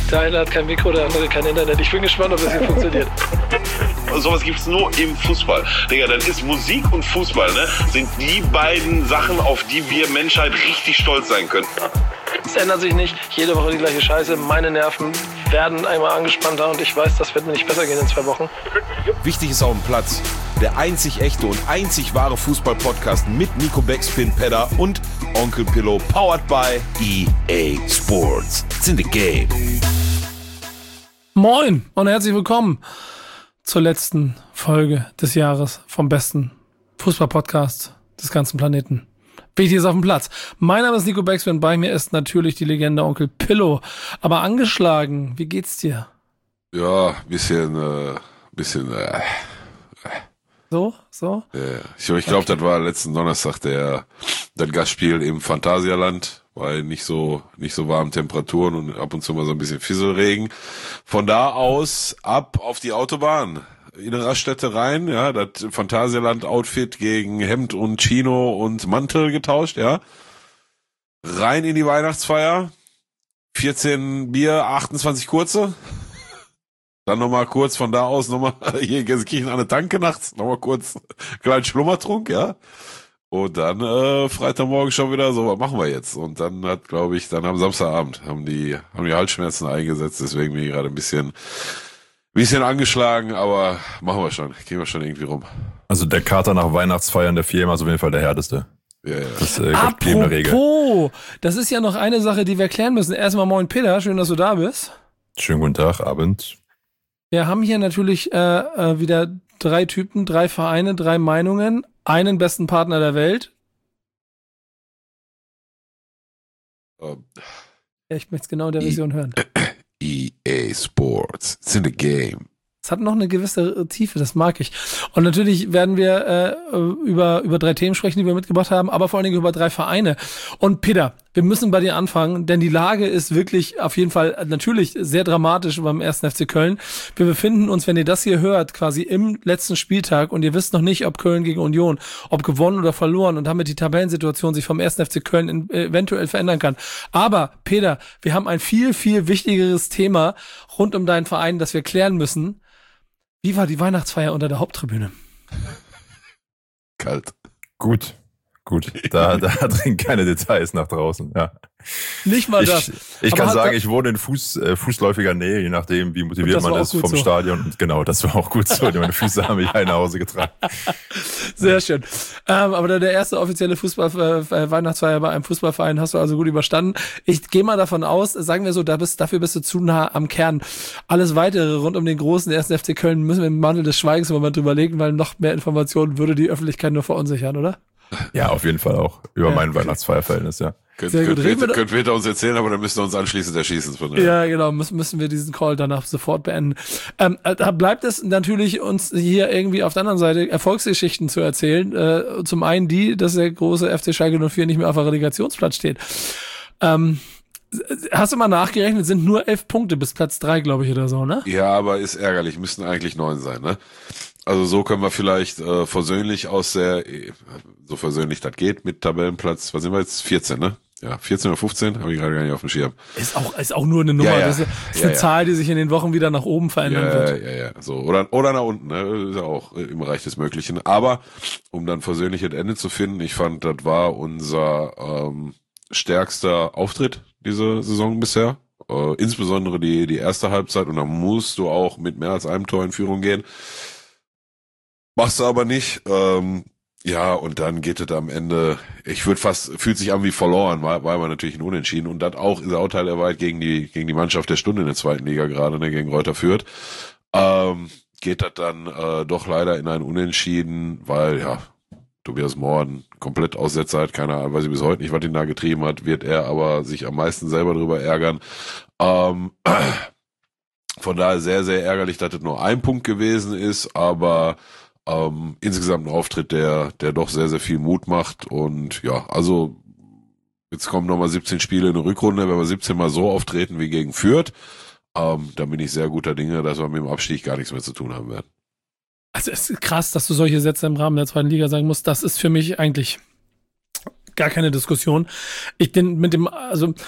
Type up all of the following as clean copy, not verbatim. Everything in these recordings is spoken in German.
Der eine hat kein Mikro, der andere kein Internet. Ich bin gespannt, ob das hier funktioniert. Sowas gibt's nur im Fußball. Digga, dann ist Musik und Fußball, ne, sind die beiden Sachen, auf die wir Menschheit richtig stolz sein können. Es ändert sich nicht. Jede Woche die gleiche Scheiße. Meine Nerven werden einmal angespannter und ich weiß, das wird mir nicht besser gehen in 2 Wochen. Wichtig ist auf dem Platz. Der einzig echte und einzig wahre Fußball-Podcast mit Nico Backspin, Pedder und Onkel Pillow, powered by EA Sports. It's in the game. Moin und herzlich willkommen zur letzten Folge des Jahres vom besten Fußball-Podcast des ganzen Planeten. Wichtig ist auf dem Platz. Mein Name ist Nico Backspin, bei mir ist natürlich die Legende Onkel Pillow. Aber angeschlagen, wie geht's dir? Ja, bisschen. So? Ich glaube, das war letzten Donnerstag das Gastspiel im Phantasialand, weil nicht so warme Temperaturen und ab und zu mal so ein bisschen Fisselregen. Von da aus ab auf die Autobahn. In eine Raststätte rein, ja, das Phantasialand-Outfit gegen Hemd und Chino und Mantel getauscht, ja. Rein in die Weihnachtsfeier. 14 Bier, 28 kurze. Dann nochmal kurz von da aus hier Gelsenkirchen an der Tanke nachts, nochmal kurz kleinen Schlummertrunk, ja. Und dann Freitagmorgen schon wieder so, was machen wir jetzt? Und dann am Samstagabend haben die Halsschmerzen eingesetzt, deswegen bin ich gerade ein bisschen angeschlagen, aber machen wir schon. Gehen wir schon irgendwie rum. Also der Kater nach Weihnachtsfeiern der Firma ist auf jeden Fall der härteste. Ja. Das ist eine Regel. Apropos, das ist ja noch eine Sache, die wir klären müssen. Erstmal moin Peter, schön, dass du da bist. Schönen guten Tag, Abend. Wir haben hier natürlich wieder 3 Typen, 3 Vereine, 3 Meinungen, einen besten Partner der Welt. Ja, ich möchte es genau in der Version hören. EA Sports, it's in the game. Es hat noch eine gewisse Tiefe, das mag ich. Und natürlich werden wir über 3 Themen sprechen, die wir mitgebracht haben, aber vor allen Dingen über 3 Vereine. Und Peter, wir müssen bei dir anfangen, denn die Lage ist wirklich auf jeden Fall natürlich sehr dramatisch beim 1. FC Köln. Wir befinden uns, wenn ihr das hier hört, quasi im letzten Spieltag und ihr wisst noch nicht, ob Köln gegen Union, ob gewonnen oder verloren und damit die Tabellensituation sich vom 1. FC Köln eventuell verändern kann. Aber Peter, wir haben ein viel, viel wichtigeres Thema rund um deinen Verein, das wir klären müssen. Wie war die Weihnachtsfeier unter der Haupttribüne? Kalt. Gut. Da dringen keine Details nach draußen, ja. Nicht mal das. Ich kann sagen, ich wohne in fußläufiger Nähe, je nachdem, wie motiviert man ist vom Stadion. Und genau, das war auch gut so. Meine Füße haben mich nach Hause getragen. Sehr schön. Aber der erste offizielle Weihnachtsfeier bei einem Fußballverein hast du also gut überstanden. Ich gehe mal davon aus, sagen wir so, dafür bist du zu nah am Kern. Alles Weitere rund um den großen 1. FC Köln müssen wir im Mantel des Schweigens im Moment überlegen, weil noch mehr Informationen würde die Öffentlichkeit nur verunsichern, oder? Ja, auf jeden Fall auch. Über mein Weihnachtsfeierverhältnis, ja. Könnt Peter uns erzählen, aber dann müsst ihr uns anschließend erschießen. Ja, genau, müssen wir diesen Call danach sofort beenden. Da bleibt es natürlich uns hier irgendwie auf der anderen Seite Erfolgsgeschichten zu erzählen. Zum einen die, dass der große FC Schalke 04 nicht mehr auf der Relegationsplatz steht. Hast du mal nachgerechnet, sind nur 11 Punkte bis Platz 3, glaube ich, oder so, ne? Ja, aber ist ärgerlich, müssten eigentlich 9 sein, ne? Also so können wir vielleicht versöhnlich so versöhnlich das geht, mit Tabellenplatz, was sind wir jetzt? 14, ne? Ja, 14 oder 15, habe ich gerade gar nicht auf dem Schirm. Ist auch nur eine Nummer, ja. Das ist eine Zahl, die sich in den Wochen wieder nach oben verändern wird. Ja, so. Oder nach unten, ne? Ist ja auch im Bereich des Möglichen. Aber, um dann versöhnliches Ende zu finden, ich fand, das war unser stärkster Auftritt diese Saison bisher. Insbesondere die erste Halbzeit, und da musst du auch mit mehr als einem Tor in Führung gehen. Machst du aber nicht. Ja, und dann geht es am Ende, fühlt sich an wie verloren, war aber natürlich ein Unentschieden. Und das auch, ist auch Teil der Wahrheit gegen die Mannschaft der Stunde in der 2. Liga gerade, ne, gegen Greuther Fürth. Geht das dann doch leider in ein Unentschieden, weil, ja, Tobias Mohr ein komplett Aussetzer hat, keine Ahnung, weiß ich bis heute nicht, was ihn da getrieben hat, wird er aber sich am meisten selber drüber ärgern. Von daher sehr, sehr ärgerlich, dass das nur ein Punkt gewesen ist, aber insgesamt ein Auftritt, der doch sehr, sehr viel Mut macht. Und ja, also jetzt kommen nochmal 17 Spiele in der Rückrunde, wenn wir 17 Mal so auftreten wie gegen Fürth, dann bin ich sehr guter Dinge, dass wir mit dem Abstieg gar nichts mehr zu tun haben werden. Also es ist krass, dass du solche Sätze im Rahmen der 2. Liga sagen musst. Das ist für mich eigentlich gar keine Diskussion.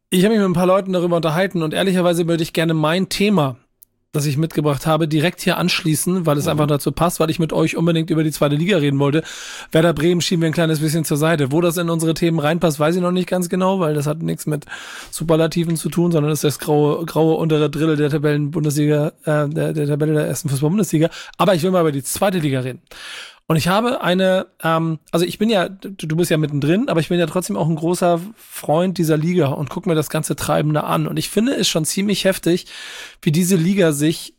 Ich habe mich mit ein paar Leuten darüber unterhalten und ehrlicherweise würde ich gerne mein Thema, das ich mitgebracht habe, direkt hier anschließen, weil es einfach dazu passt, weil ich mit euch unbedingt über die zweite Liga reden wollte. Werder Bremen schieben wir ein kleines bisschen zur Seite. Wo das in unsere Themen reinpasst, weiß ich noch nicht ganz genau, weil das hat nichts mit Superlativen zu tun, sondern ist das graue untere Drittel der Tabellen-Bundesliga, der Tabelle der ersten Fußball-Bundesliga. Aber ich will mal über die zweite Liga reden. Und ich habe also ich bin ja, du bist ja mittendrin, aber ich bin ja trotzdem auch ein großer Freund dieser Liga und guck mir das ganze Treiben da an. Und ich finde es schon ziemlich heftig, wie diese Liga sich,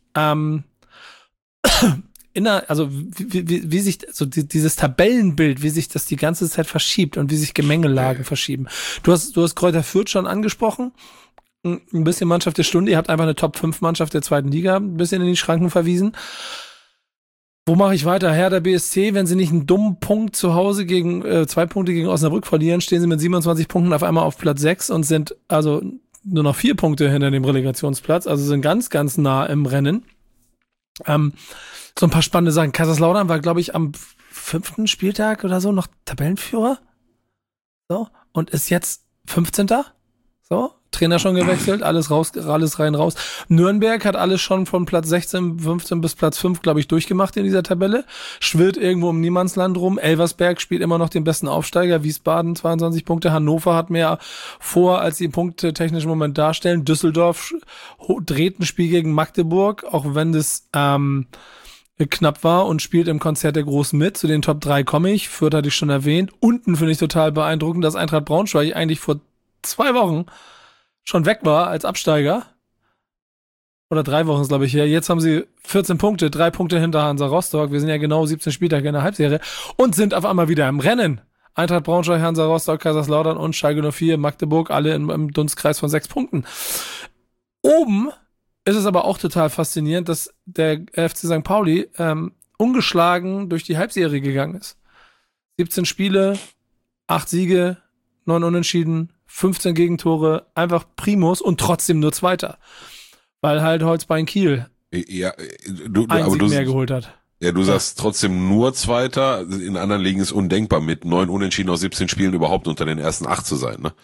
wie sich, so dieses Tabellenbild, wie sich das die ganze Zeit verschiebt und wie sich Gemengelagen verschieben. Du hast Greuther Fürth schon angesprochen. Ein bisschen Mannschaft der Stunde. Ihr habt einfach eine Top-5-Mannschaft der zweiten Liga ein bisschen in die Schranken verwiesen. Wo mache ich weiter? Hertha BSC, wenn sie nicht einen dummen Punkt zu Hause gegen 2 Punkte gegen Osnabrück verlieren, stehen sie mit 27 Punkten auf einmal auf Platz 6 und sind also nur noch 4 Punkte hinter dem Relegationsplatz, also sind ganz, ganz nah im Rennen. So ein paar spannende Sachen. Kaiserslautern war, glaube ich, am 5. Spieltag oder so noch Tabellenführer. So. Und ist jetzt 15. So. Trainer schon gewechselt, alles rein, raus. Nürnberg hat alles schon von Platz 16, 15 bis Platz 5, glaube ich, durchgemacht in dieser Tabelle. Schwirrt irgendwo im Niemandsland rum. Elversberg spielt immer noch den besten Aufsteiger. Wiesbaden 22 Punkte. Hannover hat mehr vor, als sie Punkte technisch im Moment darstellen. Düsseldorf dreht ein Spiel gegen Magdeburg, auch wenn das knapp war und spielt im Konzert der Großen mit. Zu den Top 3 komme ich. Fürth hatte ich schon erwähnt. Unten finde ich total beeindruckend, dass Eintracht Braunschweig eigentlich vor 2 Wochen schon weg war als Absteiger. Oder 3 Wochen ist, glaube ich, her. Jetzt haben sie 14 Punkte, 3 Punkte hinter Hansa Rostock. Wir sind ja genau 17 Spieltage in der Halbserie und sind auf einmal wieder im Rennen. Eintracht Braunschweig, Hansa Rostock, Kaiserslautern und Schalke 04, Magdeburg, alle im Dunstkreis von 6 Punkten. Oben ist es aber auch total faszinierend, dass der FC St. Pauli ungeschlagen durch die Halbserie gegangen ist. 17 Spiele, 8 Siege, 9 Unentschieden, 15 Gegentore, einfach Primus und trotzdem nur Zweiter. Weil halt Holzbein Kiel einen Sieg mehr geholt hat. Ja, du sagst trotzdem nur Zweiter. In anderen Ligen ist undenkbar, mit 9 Unentschieden aus 17 Spielen überhaupt unter den ersten 8 zu sein, ne?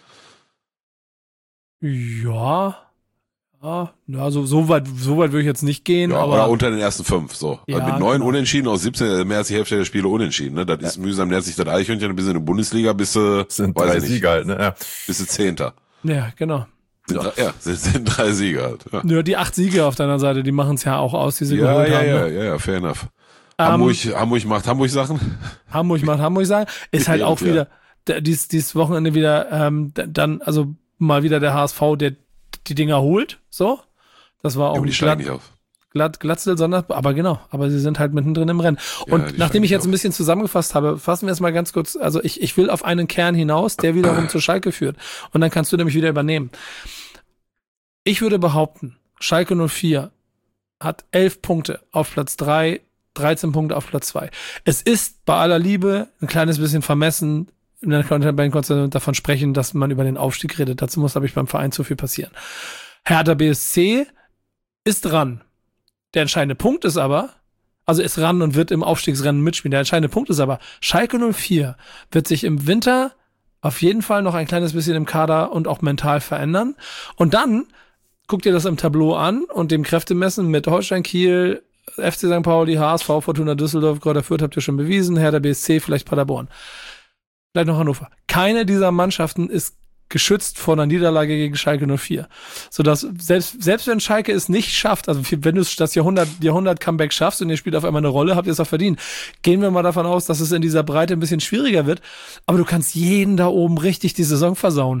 Ja, also so weit würde ich jetzt nicht gehen. Ja, aber oder unter den ersten 5, so. Ja, also mit 9 Unentschieden aus 17, mehr als die Hälfte der Spiele unentschieden, ne? Das ist mühsam, nähert sich das Eichhörnchen, bis in der Bundesliga, bis sind 3 Sieger halt, ne? Ja. Bis 10. Ja, genau. Sind 3 Siege halt. Ja, die 8 Siege auf deiner Seite, die machen es ja auch aus, die sie geholt haben. Ja, fair enough. Hamburg macht Hamburg Sachen. Hamburg macht Hamburg Sachen. Ist halt auch wieder, dieses Wochenende wieder, dann, also mal wieder der HSV, der die Dinger holt, so. Das war auch Glatzel, aber sie sind halt mittendrin im Rennen. Und nachdem ich jetzt ein bisschen zusammengefasst habe, fassen wir es mal ganz kurz, also ich will auf einen Kern hinaus, der wiederum zu Schalke führt. Und dann kannst du nämlich wieder übernehmen. Ich würde behaupten, Schalke 04 hat 11 Punkte auf Platz 3, 13 Punkte auf Platz 2. Es ist bei aller Liebe ein kleines bisschen vermessen, in der Tabellenkonstellation davon sprechen, dass man über den Aufstieg redet. Dazu muss, glaube ich, beim Verein zu viel passieren. Hertha BSC ist dran. Der entscheidende Punkt ist aber, also ist ran und wird im Aufstiegsrennen mitspielen. Der entscheidende Punkt ist aber, Schalke 04 wird sich im Winter auf jeden Fall noch ein kleines bisschen im Kader und auch mental verändern. Und dann guckt ihr das im Tableau an und dem Kräftemessen mit Holstein Kiel, FC St. Pauli, HSV, Fortuna Düsseldorf, Greuther Fürth habt ihr schon bewiesen, Hertha BSC, vielleicht Paderborn. Vielleicht noch Hannover. Keine dieser Mannschaften ist geschützt vor einer Niederlage gegen Schalke 04. Sodass selbst wenn Schalke es nicht schafft, also wenn du das Jahrhundert-Comeback schaffst und ihr spielt auf einmal eine Rolle, habt ihr es auch verdient. Gehen wir mal davon aus, dass es in dieser Breite ein bisschen schwieriger wird. Aber du kannst jeden da oben richtig die Saison versauen.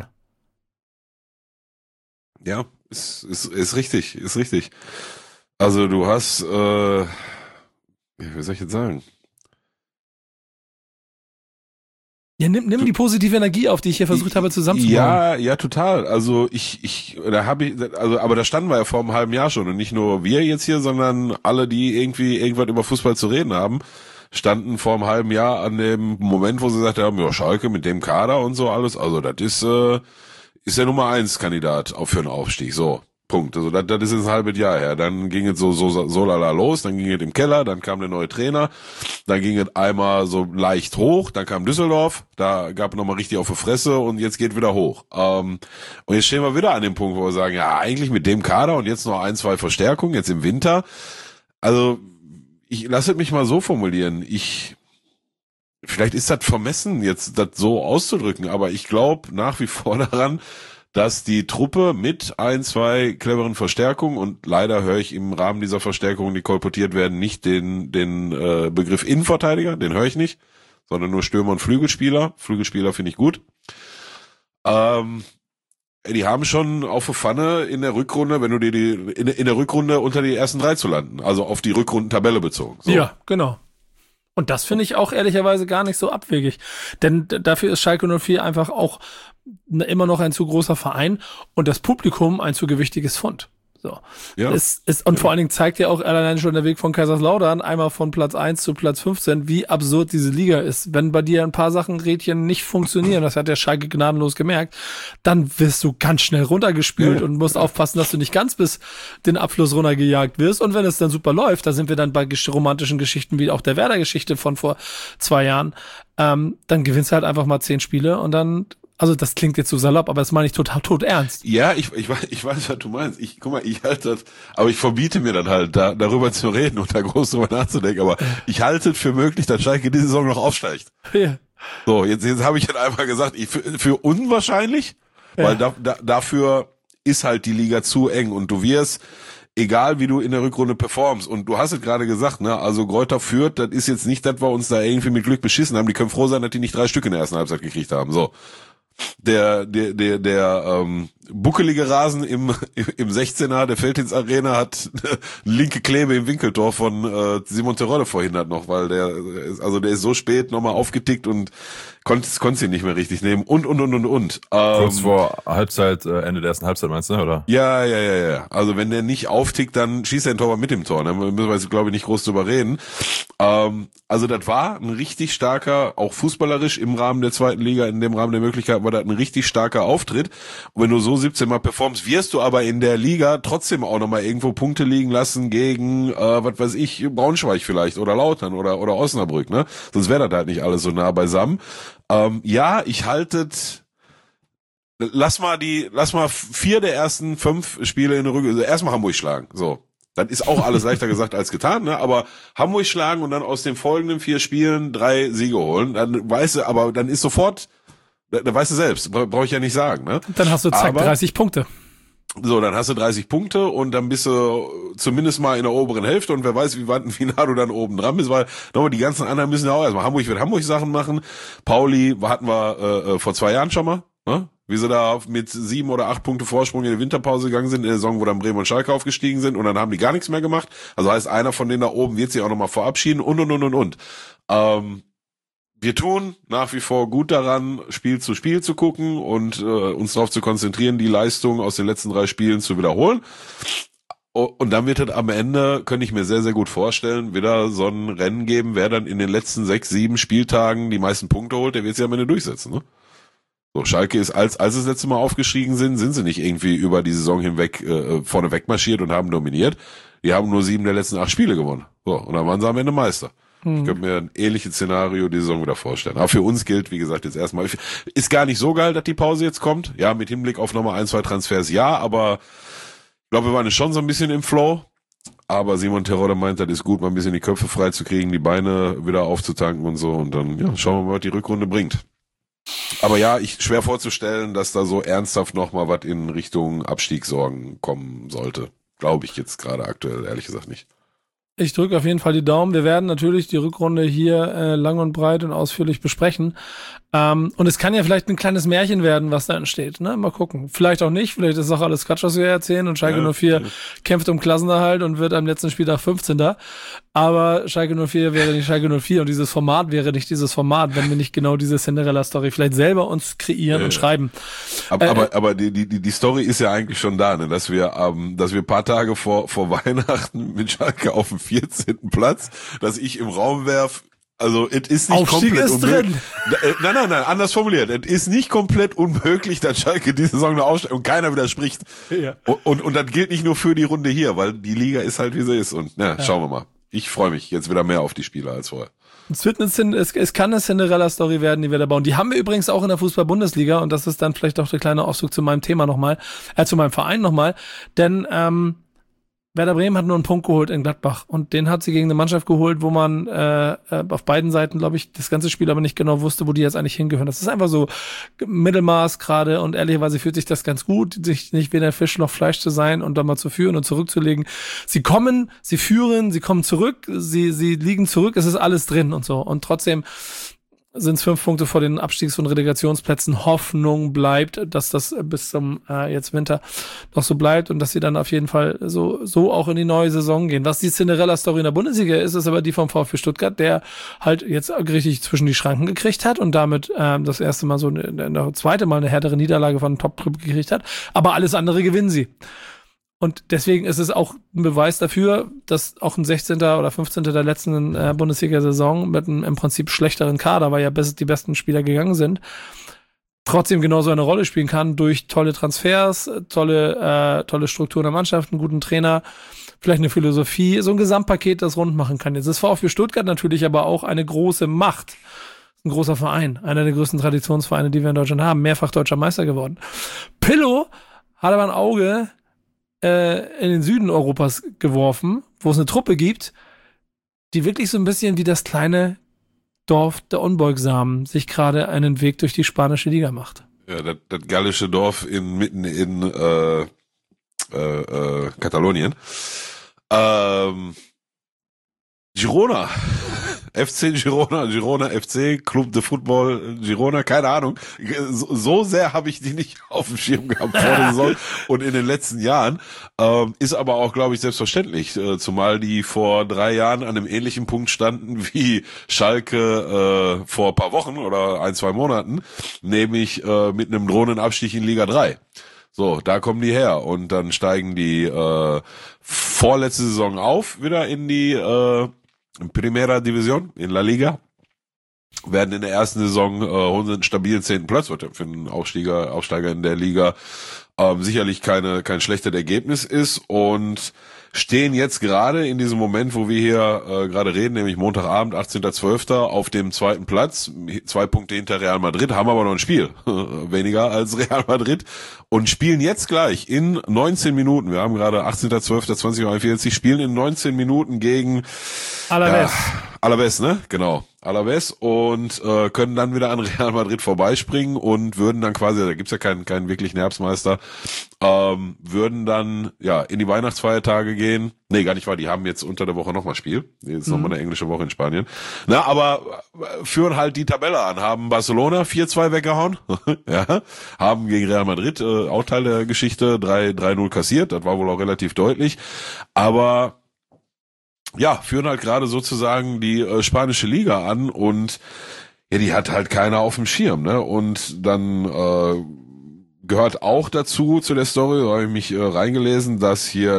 Ja, ist richtig. Also du hast, wie soll ich jetzt sagen? Ja, nimm die positive Energie auf, die ich hier versucht habe zusammenzubauen. Ja, total. Also aber da standen wir ja vor einem halben Jahr schon und nicht nur wir jetzt hier, sondern alle, die irgendwie irgendwas über Fußball zu reden haben, standen vor einem halben Jahr an dem Moment, wo sie gesagt haben, ja, Schalke mit dem Kader und so alles, also das ist der Nummer 1 Kandidat für einen Aufstieg, so. Punkt. Also das ist jetzt ein halbes Jahr her. Dann ging es so lala los, dann ging es im Keller, dann kam der neue Trainer, dann ging es einmal so leicht hoch, dann kam Düsseldorf, da gab es nochmal richtig auf die Fresse und jetzt geht wieder hoch. Und jetzt stehen wir wieder an dem Punkt, wo wir sagen, ja, eigentlich mit dem Kader und jetzt noch 1, 2 Verstärkungen, jetzt im Winter. Also, ich lasse mich mal so formulieren, vielleicht ist das vermessen, jetzt das so auszudrücken, aber ich glaube nach wie vor daran, dass die Truppe mit 1, 2 cleveren Verstärkungen, und leider höre ich im Rahmen dieser Verstärkungen, die kolportiert werden, nicht den Begriff Innenverteidiger, den höre ich nicht, sondern nur Stürmer und Flügelspieler. Flügelspieler finde ich gut. Die haben schon auf der Pfanne in der Rückrunde, wenn du dir in der Rückrunde unter die ersten 3 zu landen, also auf die Rückrundentabelle bezogen. So. Ja, genau. Und das finde ich auch ehrlicherweise gar nicht so abwegig. Denn dafür ist Schalke 04 einfach auch immer noch ein zu großer Verein und das Publikum ein zu gewichtiges Pfund. So. Ja. Und vor allen Dingen zeigt ja auch allein schon der Weg von Kaiserslautern einmal von Platz 1 zu Platz 15, wie absurd diese Liga ist. Wenn bei dir ein paar Rädchen nicht funktionieren, das hat der Schalke gnadenlos gemerkt, dann wirst du ganz schnell runtergespült und musst aufpassen, dass du nicht ganz bis den Abschluss runtergejagt wirst. Und wenn es dann super läuft, da sind wir dann bei romantischen Geschichten wie auch der Werder-Geschichte von vor 2 Jahren, dann gewinnst du halt einfach mal 10 Spiele und dann. Also das klingt jetzt so salopp, aber das meine ich total tot ernst. Ja, ich weiß, was du meinst. Guck mal, ich halte das, aber ich verbiete mir dann halt, darüber zu reden und da groß drüber nachzudenken, aber ich halte es für möglich, dass Schalke diese Saison noch aufsteigt. Ja. So, jetzt habe ich halt einfach gesagt, für unwahrscheinlich, weil dafür ist halt die Liga zu eng und du wirst, egal wie du in der Rückrunde performst, und du hast es gerade gesagt, ne, also Greuther Fürth, das ist jetzt nicht, dass wir uns da irgendwie mit Glück beschissen haben, die können froh sein, dass die nicht 3 Stück in der ersten Halbzeit gekriegt haben, so. Der buckelige Rasen im 16er der Felddienst-Arena hat linke Klebe im Winkeltor von Simon Terodde verhindert noch, weil der ist so spät nochmal aufgetickt und konnte ihn nicht mehr richtig nehmen und. Kurz vor Halbzeit, Ende der ersten Halbzeit meinst du, oder? Ja. Also wenn der nicht auftickt, dann schießt er den Torwart mit dem Tor. Da müssen wir jetzt, glaube ich, nicht groß drüber reden. Also das war ein richtig starker, auch fußballerisch im Rahmen der zweiten Liga, in dem Rahmen der Möglichkeiten war das ein richtig starker Auftritt. Und wenn du so 17 Mal performst, wirst du aber in der Liga trotzdem auch nochmal irgendwo Punkte liegen lassen gegen, was weiß ich, Braunschweig vielleicht oder Lautern oder Osnabrück, ne? Sonst wäre das halt nicht alles so nah beisammen. Ja, ich haltet, lass mal 4 der ersten 5 Spiele in der Rückrunde, also erstmal Hamburg schlagen, so. Das ist auch alles leichter gesagt als getan, ne? Aber Hamburg schlagen und dann aus den folgenden 4 Spielen 3 Siege holen, dann weißt du, aber dann ist sofort, da weißt du selbst, brauche ich ja nicht sagen, ne? Dann hast du 30 Punkte. So, dann hast du 30 Punkte und dann bist du zumindest mal in der oberen Hälfte und wer weiß, wie nah du dann oben dran bist, weil nochmal die ganzen anderen müssen ja auch erstmal Hamburg Sachen machen. Pauli hatten wir vor 2 Jahren schon mal, ne? Wie sie da mit 7 oder 8 Punkte Vorsprung in die Winterpause gegangen sind, in der Saison, wo dann Bremen und Schalke aufgestiegen sind und dann haben die gar nichts mehr gemacht. Also heißt, einer von denen da oben wird sich auch nochmal verabschieden und. Wir tun nach wie vor gut daran, Spiel zu Spiel zu gucken und uns darauf zu konzentrieren, die Leistung aus den letzten 3 Spielen zu wiederholen. Und dann wird es am Ende, könnte ich mir sehr, sehr gut vorstellen, wieder so ein Rennen geben, wer dann in den letzten 6, 7 Spieltagen die meisten Punkte holt, der wird sich am Ende durchsetzen, ne? So, Schalke ist, als sie das letzte Mal aufgestiegen sind sie nicht irgendwie über die Saison hinweg vorne wegmarschiert und haben dominiert. Die haben nur 7 der letzten 8 Spiele gewonnen. So, und dann waren sie am Ende Meister. Ich könnte mir ein ähnliches Szenario die Saison wieder vorstellen. Aber für uns gilt, wie gesagt, jetzt erstmal, ist gar nicht so geil, dass die Pause jetzt kommt. Ja, mit Hinblick auf nochmal 1, 2 Transfers, ja, aber ich glaube, wir waren schon so ein bisschen im Flow. Aber Simon Terodde meint, das ist gut, mal ein bisschen die Köpfe frei zu kriegen, die Beine wieder aufzutanken und so. Und dann, ja, schauen wir mal, was die Rückrunde bringt. Aber ja, schwer vorzustellen, dass da so ernsthaft nochmal was in Richtung Abstiegssorgen kommen sollte. Glaube ich jetzt gerade aktuell, ehrlich gesagt nicht. Ich drücke auf jeden Fall die Daumen. Wir werden natürlich die Rückrunde hier lang und breit und ausführlich besprechen. Und es kann ja vielleicht ein kleines Märchen werden, was da entsteht. Ne? Mal gucken. Vielleicht auch nicht. Vielleicht ist auch alles Quatsch, was wir erzählen. Und Schalke 04 kämpft um Klassenerhalt und wird am letzten Spieltag 15. Aber Schalke 04 wäre nicht Schalke 04 und dieses Format wäre nicht dieses Format, wenn wir nicht genau diese Cinderella-Story vielleicht selber uns kreieren und schreiben. Aber die Story ist ja eigentlich schon da, ne? Dass wir ein paar Tage vor Weihnachten mit Schalke auf dem 14. Platz, dass ich im Raum werf, Also, es ist nicht Aufstieg komplett ist unmöglich. drin. Nein, anders formuliert. Es ist nicht komplett unmöglich, dass Schalke diese Saison noch aufsteigt und keiner widerspricht. Ja. Und das gilt nicht nur für die Runde hier, weil die Liga ist halt, wie sie ist. Und schauen wir mal. Ich freue mich jetzt wieder mehr auf die Spieler als vorher. Es kann eine Cinderella-Story werden, die wir da bauen. Die haben wir übrigens auch in der Fußball-Bundesliga und das ist dann vielleicht auch der kleine Ausflug zu meinem Thema nochmal, zu meinem Verein nochmal. Denn Werder Bremen hat nur einen Punkt geholt in Gladbach und den hat sie gegen eine Mannschaft geholt, wo man auf beiden Seiten, glaube ich, das ganze Spiel aber nicht genau wusste, wo die jetzt eigentlich hingehören. Das ist einfach so Mittelmaß gerade und ehrlicherweise fühlt sich das ganz gut, sich nicht weder Fisch noch Fleisch zu sein und dann mal zu führen und zurückzulegen. Sie kommen, sie führen, sie kommen zurück, sie liegen zurück, es ist alles drin und so. Und trotzdem sind es 5 Punkte vor den Abstiegs- und Relegationsplätzen. Hoffnung bleibt, dass das bis zum jetzt Winter noch so bleibt und dass sie dann auf jeden Fall so auch in die neue Saison gehen. Was die Cinderella-Story in der Bundesliga ist, ist aber die vom VfB Stuttgart, der halt jetzt richtig zwischen die Schranken gekriegt hat und damit das erste Mal zweite Mal eine härtere Niederlage von einem Top-Club gekriegt hat. Aber alles andere gewinnen sie. Und deswegen ist es auch ein Beweis dafür, dass auch ein 16. oder 15. der letzten Bundesliga-Saison mit einem im Prinzip schlechteren Kader, weil ja die besten Spieler gegangen sind, trotzdem genauso eine Rolle spielen kann durch tolle Transfers, tolle Strukturen der Mannschaft, einen guten Trainer, vielleicht eine Philosophie, so ein Gesamtpaket, das rund machen kann. Jetzt ist VfB Stuttgart natürlich aber auch eine große Macht. Ein großer Verein, einer der größten Traditionsvereine, die wir in Deutschland haben, mehrfach deutscher Meister geworden. Pillow hat aber ein Auge in den Süden Europas geworfen, wo es eine Truppe gibt, die wirklich so ein bisschen wie das kleine Dorf der Unbeugsamen sich gerade einen Weg durch die spanische Liga macht. Ja, das gallische Dorf mitten in Katalonien. Girona. FC Girona FC, Club de Football Girona, keine Ahnung. So sehr habe ich die nicht auf dem Schirm gehabt vor der Saison und in den letzten Jahren. Ist aber auch, glaube ich, selbstverständlich. Zumal die vor 3 Jahren an einem ähnlichen Punkt standen wie Schalke vor ein paar Wochen oder 1-2 Monaten, nämlich mit einem drohenden Abstieg in Liga 3. So, da kommen die her und dann steigen die vorletzte Saison auf, wieder in die Primera Division in La Liga, werden in der ersten Saison holen sie einen stabilen 10. Platz, was für einen Aufsteiger in der Liga sicherlich kein schlechtes Ergebnis ist und stehen jetzt gerade in diesem Moment, wo wir hier gerade reden, nämlich Montagabend, 18.12. auf dem 2. Platz, 2 Punkte hinter Real Madrid, haben aber noch ein Spiel weniger als Real Madrid und spielen jetzt gleich in 19 Minuten, wir haben gerade 18.12.2041, spielen in 19 Minuten gegen Alaves. Alaves, ne? Genau. Alaves und können dann wieder an Real Madrid vorbeispringen und würden dann quasi, da gibt's ja keinen wirklichen Herbstmeister, würden dann ja in die Weihnachtsfeiertage gehen. Nee, gar nicht wahr, die haben jetzt unter der Woche nochmal Spiel. Jetzt nochmal eine englische Woche in Spanien. Na, aber führen halt die Tabelle an, haben Barcelona 4-2 weggehauen, ja, haben gegen Real Madrid, auch Teil der Geschichte, 3-0 kassiert, das war wohl auch relativ deutlich, aber ja, führen halt gerade sozusagen die spanische Liga an und ja, die hat halt keiner auf dem Schirm, ne? Und dann gehört auch dazu, zu der Story, da habe ich mich reingelesen, dass hier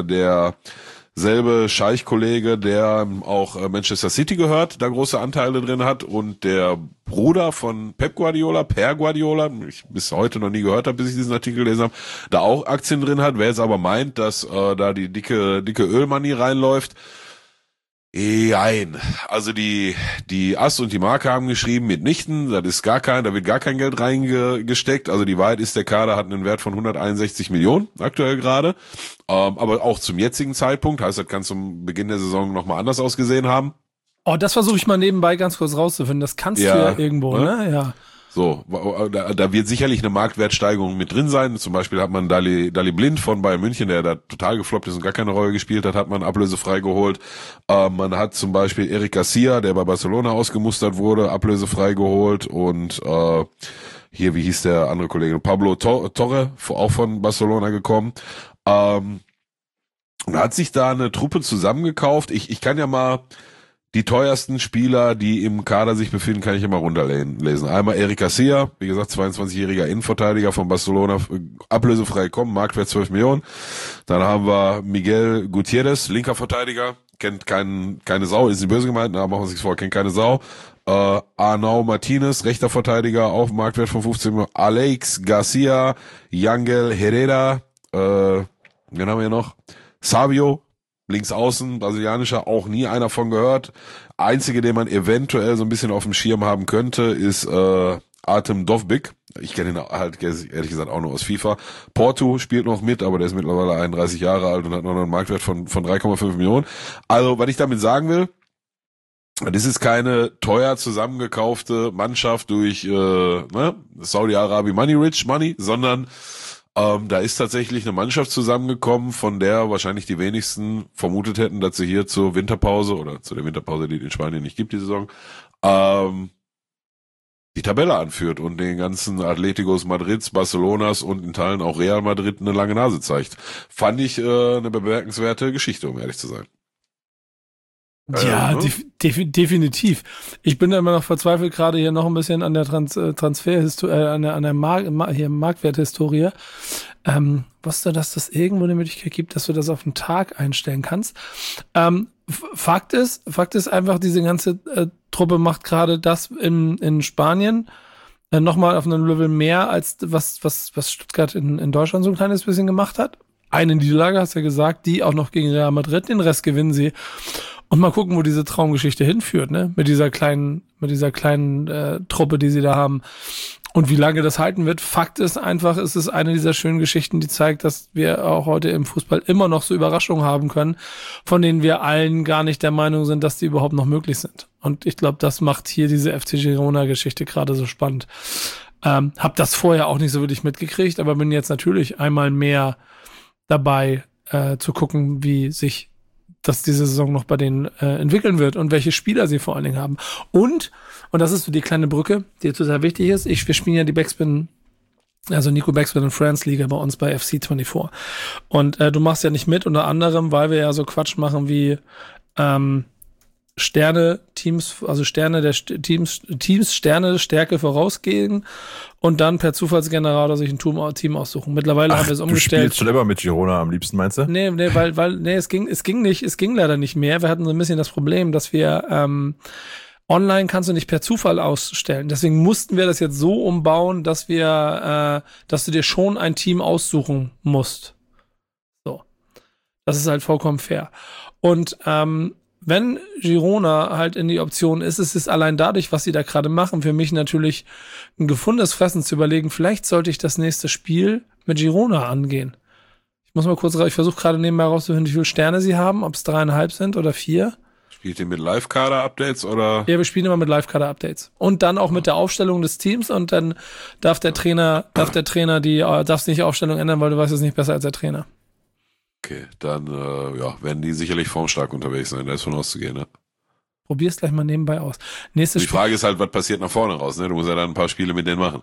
derselbe Scheich-Kollege, der auch Manchester City gehört, da große Anteile drin hat und der Bruder von Pep Guardiola, Per Guardiola, ich bis heute noch nie gehört habe, bis ich diesen Artikel gelesen habe, da auch Aktien drin hat. Wer jetzt aber meint, dass da die dicke Ölmoney reinläuft, nein, also die Ass und die Marke haben geschrieben, mitnichten, da wird gar kein Geld reingesteckt, also die Wahrheit ist, der Kader hat einen Wert von 161 Millionen aktuell gerade, aber auch zum jetzigen Zeitpunkt, heißt, das kann zum Beginn der Saison nochmal anders ausgesehen haben. Oh, das versuche ich mal nebenbei ganz kurz rauszufinden, das kannst du ja irgendwo, ne? Ja. So, da wird sicherlich eine Marktwertsteigerung mit drin sein. Zum Beispiel hat man Dali Blind von Bayern München, der da total gefloppt ist und gar keine Rolle gespielt hat man ablösefrei geholt. Man hat zum Beispiel Eric Garcia, der bei Barcelona ausgemustert wurde, ablösefrei geholt und hier, wie hieß der andere Kollege? Pablo Torre, auch von Barcelona gekommen. Und hat sich da eine Truppe zusammengekauft. Ich kann ja mal die teuersten Spieler, die im Kader sich befinden, kann ich immer runterlesen. Einmal Eric Garcia, wie gesagt, 22-jähriger Innenverteidiger von Barcelona, ablösefrei kommen, Marktwert 12 Millionen. Dann haben wir Miguel Gutierrez, linker Verteidiger, kennt keine Sau, ist nicht böse gemeint, aber machen wir uns nichts vor, kennt keine Sau. Arnau Martinez, rechter Verteidiger, auf Marktwert von 15 Millionen. Alex Garcia, Yangel Herrera, wen haben wir noch? Savio, links außen, brasilianischer, auch nie einer von gehört. Einzige, den man eventuell so ein bisschen auf dem Schirm haben könnte, ist Artem Dovbyk. Ich kenne ihn halt ehrlich gesagt auch nur aus FIFA. Porto spielt noch mit, aber der ist mittlerweile 31 Jahre alt und hat noch einen Marktwert von 3,5 Millionen. Also, was ich damit sagen will, das ist keine teuer zusammengekaufte Mannschaft durch Saudi-Arabi Money, sondern da ist tatsächlich eine Mannschaft zusammengekommen, von der wahrscheinlich die wenigsten vermutet hätten, dass sie hier zur Winterpause oder zu der Winterpause, die es in Spanien nicht gibt, die Saison, die Tabelle anführt und den ganzen Atleticos Madrids, Barcelonas und in Teilen auch Real Madrid eine lange Nase zeigt. Fand ich eine bemerkenswerte Geschichte, um ehrlich zu sein. Ja, definitiv. Ich bin da immer noch verzweifelt, gerade hier noch ein bisschen an der Transferhistorie, an der Marktwerthistorie. Wusste, dass das irgendwo eine Möglichkeit gibt, dass du das auf einen Tag einstellen kannst. Fakt ist einfach, diese ganze Truppe macht gerade das in Spanien nochmal auf einem Level mehr, als was Stuttgart in Deutschland so ein kleines bisschen gemacht hat. Eine Niederlage, hast du ja gesagt, die auch noch gegen Real Madrid, den Rest gewinnen sie. Und mal gucken, wo diese Traumgeschichte hinführt, ne? Mit dieser kleinen Truppe, die sie da haben. Und wie lange das halten wird. Fakt ist einfach, es ist eine dieser schönen Geschichten, die zeigt, dass wir auch heute im Fußball immer noch so Überraschungen haben können, von denen wir allen gar nicht der Meinung sind, dass die überhaupt noch möglich sind. Und ich glaube, das macht hier diese FC Girona-Geschichte gerade so spannend. Hab das vorher auch nicht so wirklich mitgekriegt, aber bin jetzt natürlich einmal mehr dabei, zu gucken, wie sich dass diese Saison noch bei denen entwickeln wird und welche Spieler sie vor allen Dingen haben. Und das ist so die kleine Brücke, die total wichtig ist. Wir spielen ja die Backspin, also Nico Backspin und Friends Liga bei uns bei FC24. Und du machst ja nicht mit, unter anderem, weil wir ja so Quatsch machen wie Sterne-Teams, also Sterne der Teams Sterne Stärke vorausgehen und dann per Zufallsgenerator sich ein Team aussuchen. Mittlerweile haben wir es umgestellt. Du spielst schon immer mit Girona am liebsten, meinst du? Nee, weil es ging leider nicht mehr. Wir hatten so ein bisschen das Problem, dass wir online kannst du nicht per Zufall ausstellen. Deswegen mussten wir das jetzt so umbauen, dass du dir schon ein Team aussuchen musst. So. Das ist halt vollkommen fair. Und wenn Girona halt in die Option ist, ist es allein dadurch, was sie da gerade machen, für mich natürlich ein gefundenes Fressen zu überlegen, vielleicht sollte ich das nächste Spiel mit Girona angehen. Ich versuche gerade nebenbei rauszufinden, wie viele Sterne sie haben, ob es 3,5 sind oder 4. Spielt ihr mit Live-Kader-Updates oder? Ja, wir spielen immer mit Live-Kader-Updates. Und dann auch mit der Aufstellung des Teams und dann darfst nicht die Aufstellung ändern, weil du weißt es nicht besser als der Trainer. Okay, dann werden die sicherlich formstark unterwegs sein, da ist von auszugehen, ne? Probier's gleich mal nebenbei aus. Die Frage ist halt, was passiert nach vorne raus, ne? Du musst ja dann ein paar Spiele mit denen machen.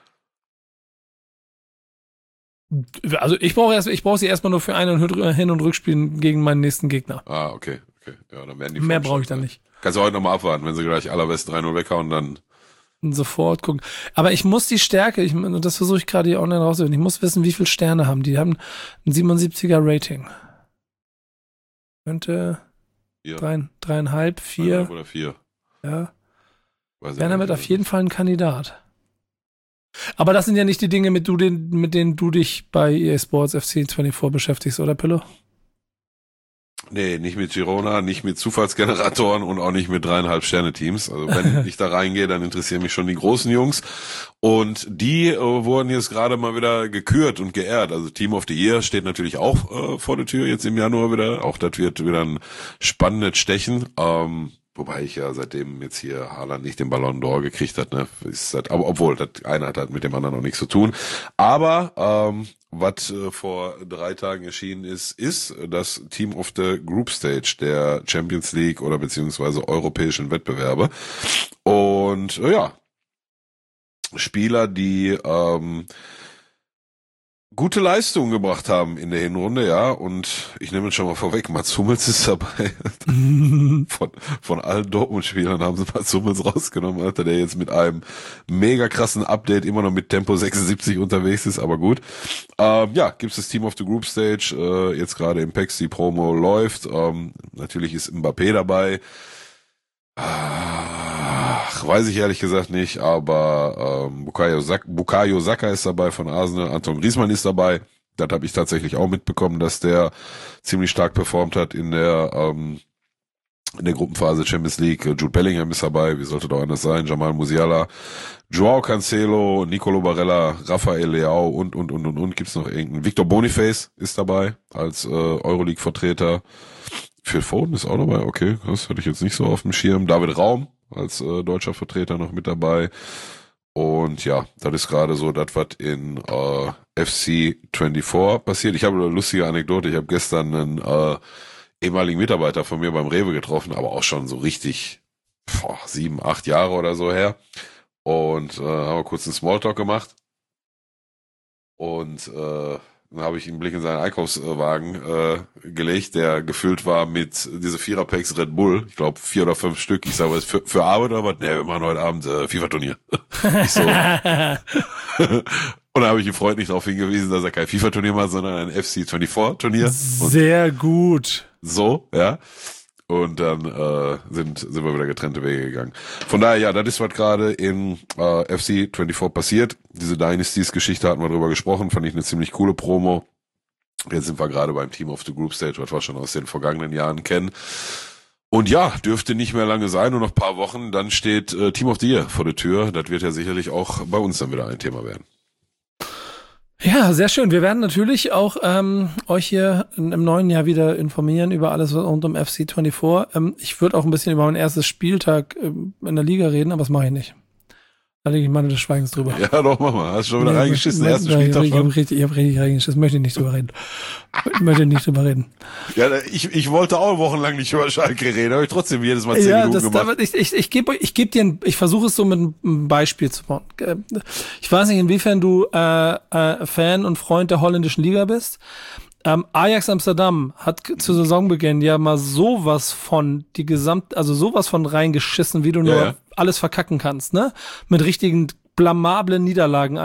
Also ich brauche sie erstmal nur für Ein- und Hin- und Rückspielen gegen meinen nächsten Gegner. Ah, okay. Ja, dann werden die mehr brauche ich dann nicht. Kannst du heute nochmal abwarten, wenn sie gleich allerbesten 3-0 weghauen, dann sofort gucken. Aber ich muss die Stärke, das versuche ich gerade hier online rauszufinden, ich muss wissen, wie viele Sterne haben die. Die haben ein 77er Rating. Könnte 3,5, 4. 3,5 oder 4. Ja. Wäre damit auf jeden Fall ein Kandidat. Aber das sind ja nicht die Dinge, mit denen du dich bei EA Sports FC24 beschäftigst, oder Pillow? Nee, nicht mit Girona, nicht mit Zufallsgeneratoren und auch nicht mit 3,5 Sterne-Teams. Also wenn ich da reingehe, dann interessieren mich schon die großen Jungs. Und die wurden jetzt gerade mal wieder gekürt und geehrt. Also Team of the Year steht natürlich auch vor der Tür jetzt im Januar wieder. Auch das wird wieder ein spannendes Stechen. Wobei ich ja seitdem jetzt hier Haaland nicht den Ballon d'Or gekriegt hat, ne? Aber obwohl, das eine hat halt mit dem anderen noch nichts zu tun. Aber was vor 3 Tagen erschienen ist das Team of the Group Stage der Champions League oder beziehungsweise europäischen Wettbewerbe. Und Spieler, die gute Leistungen gebracht haben in der Hinrunde, ja, und ich nehme es schon mal vorweg, Mats Hummels ist dabei. Von allen Dortmund-Spielern haben sie Mats Hummels rausgenommen, Alter, der jetzt mit einem mega krassen Update immer noch mit Tempo 76 unterwegs ist, aber gut. Gibt's das Team of the Group Stage, jetzt gerade im PEX, die Promo läuft, natürlich ist Mbappé dabei. weiß ich ehrlich gesagt nicht, aber Bukayo Saka ist dabei von Arsenal, Anton Griezmann ist dabei. Das habe ich tatsächlich auch mitbekommen, dass der ziemlich stark performt hat in der Gruppenphase Champions League. Jude Bellingham ist dabei, wie sollte doch anders sein, Jamal Musiala, Joao Cancelo, Nicolo Barella, Rafael Leao und. Gibt's noch irgendeinen? Victor Boniface ist dabei als Euroleague-Vertreter. Phil Foden ist auch dabei, okay, das hatte ich jetzt nicht so auf dem Schirm. David Raum als deutscher Vertreter noch mit dabei. Und ja, das ist gerade so das, was in FC 24 passiert. Ich habe eine lustige Anekdote. Ich habe gestern einen ehemaligen Mitarbeiter von mir beim Rewe getroffen, aber auch schon so richtig 7, 8 Jahre oder so her. Und haben wir kurz einen Smalltalk gemacht. Und dann habe ich einen Blick in seinen Einkaufswagen gelegt, der gefüllt war mit diese 4er-Packs Red Bull. Ich glaube 4 oder 5 Stück. Ich sage, was für Arbeit oder was? Nee, wir machen heute Abend FIFA-Turnier. Ich so. Und da habe ich ihn freundlich darauf hingewiesen, dass er kein FIFA-Turnier macht, sondern ein FC24-Turnier. Sehr gut. So, ja. Und dann sind wir wieder getrennte Wege gegangen. Von daher, ja, das ist, was gerade in FC 24 passiert. Diese Dynasties-Geschichte hatten wir drüber gesprochen, fand ich eine ziemlich coole Promo. Jetzt sind wir gerade beim Team of the Group Stage, was wir schon aus den vergangenen Jahren kennen. Und ja, dürfte nicht mehr lange sein, nur noch ein paar Wochen, dann steht Team of the Year vor der Tür. Das wird ja sicherlich auch bei uns dann wieder ein Thema werden. Ja, sehr schön. Wir werden natürlich auch euch hier im neuen Jahr wieder informieren über alles rund um FC 24. Ich würde auch ein bisschen über mein erstes Spieltag in der Liga reden, aber das mache ich nicht. Da lege ich meine des Schweigens drüber. Ja, doch, mach mal. Hast du schon wieder reingeschissen, ersten Spieltag schon? Ich hab richtig reingeschissen. Möchte nicht drüber reden. Ja, ich wollte auch wochenlang nicht über Schalke reden, habe ich trotzdem jedes Mal 10 Minuten gemacht. Ich versuche es so mit einem Beispiel zu bauen. Ich weiß nicht, inwiefern du Fan und Freund der holländischen Liga bist. Ajax Amsterdam hat zu Saisonbeginn ja mal sowas von reingeschissen, wie du nur alles verkacken kannst, ne? Mit richtigen blamablen Niederlagen.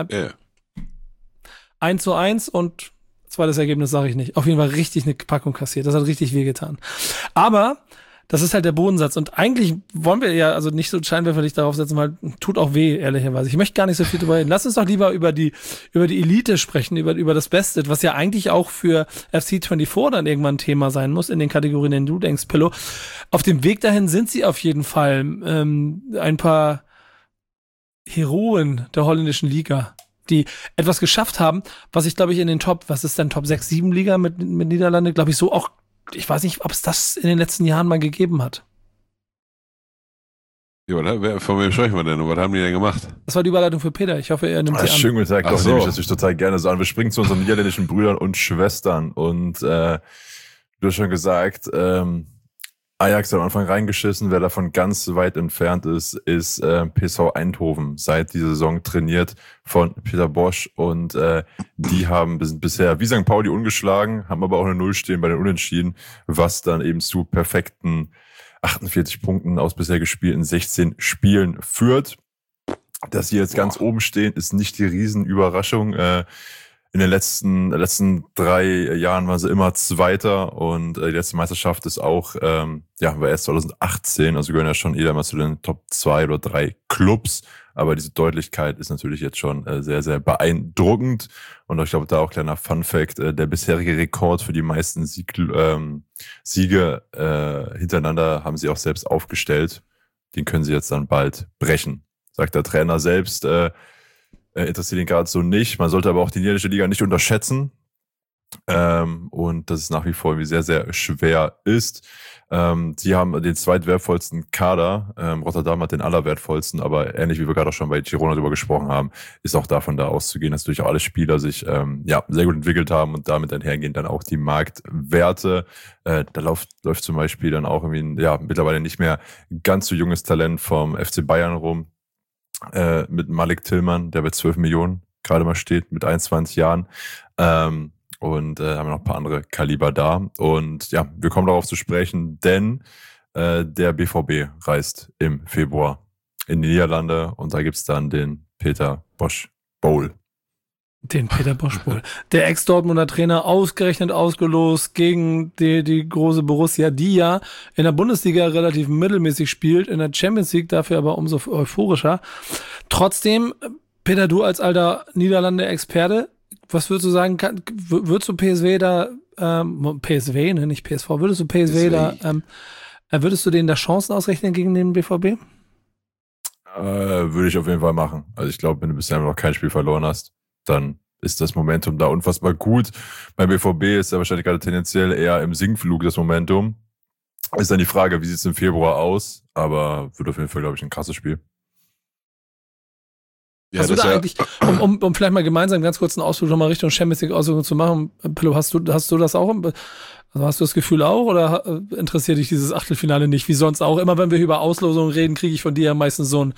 1:1 und zweites Ergebnis sage ich nicht. Auf jeden Fall richtig eine Packung kassiert. Das hat richtig wehgetan. Aber das ist halt der Bodensatz. Und eigentlich wollen wir ja also nicht so scheinwerferlich darauf setzen, weil tut auch weh, ehrlicherweise. Ich möchte gar nicht so viel drüber reden. Lass uns doch lieber über die Elite sprechen, über das Beste, was ja eigentlich auch für FC 24 dann irgendwann ein Thema sein muss, in den Kategorien, in denen du denkst, Pillow. Auf dem Weg dahin sind sie auf jeden Fall ein paar Heroen der holländischen Liga, die etwas geschafft haben, was ich, glaube ich, in den Top 6, 7 Liga mit Niederlande, glaube ich, so auch. Ich weiß nicht, ob es das in den letzten Jahren mal gegeben hat. Ja, von wem sprechen wir denn und was haben die denn gemacht? Das war die Überleitung für Peter. Ich hoffe, er nimmt sie an. Schön gesagt, doch nehme ich das total gerne so an. Wir springen zu unseren niederländischen Brüdern und Schwestern. Und du hast schon gesagt, Ajax hat am Anfang reingeschissen. Wer davon ganz weit entfernt ist PSV Eindhoven. Seit dieser Saison trainiert von Peter Bosch. Und die sind bisher wie St. Pauli ungeschlagen, haben aber auch eine 0 stehen bei den Unentschieden, was dann eben zu perfekten 48 Punkten aus bisher gespielten 16 Spielen führt. Dass sie jetzt ganz oben stehen, ist nicht die Riesenüberraschung. In den letzten 3 Jahren waren sie immer Zweiter und die letzte Meisterschaft ist auch, war erst 2018, also gehören ja schon eher mal zu den Top 2 oder 3 Clubs, aber diese Deutlichkeit ist natürlich jetzt schon sehr, sehr beeindruckend und ich glaube, da auch kleiner Funfact, der bisherige Rekord für die meisten Siege hintereinander haben sie auch selbst aufgestellt, den können sie jetzt dann bald brechen, sagt der Trainer selbst, interessiert ihn gerade so nicht. Man sollte aber auch die niederländische Liga nicht unterschätzen. Und dass es nach wie vor sehr, sehr schwer ist. Sie haben den zweitwertvollsten Kader. Rotterdam hat den allerwertvollsten, aber ähnlich wie wir gerade auch schon bei Girona drüber gesprochen haben, ist auch davon da auszugehen, dass natürlich auch alle Spieler sich sehr gut entwickelt haben und damit einhergehend dann auch die Marktwerte. Da läuft zum Beispiel dann auch irgendwie mittlerweile nicht mehr ganz so junges Talent vom FC Bayern rum. Mit Malik Tillmann, der bei 12 Millionen gerade mal steht, mit 21 Jahren. Und haben noch ein paar andere Kaliber da. Und ja, wir kommen darauf zu sprechen, denn der BVB reist im Februar in die Niederlande und da gibt's dann den Peter Bosch Bowl. Den Peter Bosz wohl. Der Ex-Dortmunder Trainer ausgerechnet ausgelost gegen die große Borussia, die ja in der Bundesliga relativ mittelmäßig spielt, in der Champions League dafür aber umso euphorischer. Trotzdem, Peter, du als alter Niederlande-Experte, was würdest du sagen, würdest du PSV da, PSV, ne, nicht PSV, würdest du PSV da, würdest du denen da Chancen ausrechnen gegen den BVB? Würde ich auf jeden Fall machen. Also ich glaube, wenn du bisher noch kein Spiel verloren hast, dann ist das Momentum da unfassbar gut. Beim BVB ist ja wahrscheinlich gerade tendenziell eher im Sinkflug das Momentum. Ist dann die Frage, wie sieht es im Februar aus? Aber wird auf jeden Fall, glaube ich, ein krasses Spiel. Ja, hast du da eigentlich, um vielleicht mal gemeinsam ganz kurz einen Ausflug nochmal Richtung Champions League Auswirkungen zu machen, Pillow, hast du das auch? Also hast du das Gefühl auch oder interessiert dich dieses Achtelfinale nicht? Wie sonst auch. Immer wenn wir über Auslosungen reden, kriege ich von dir ja meistens so ein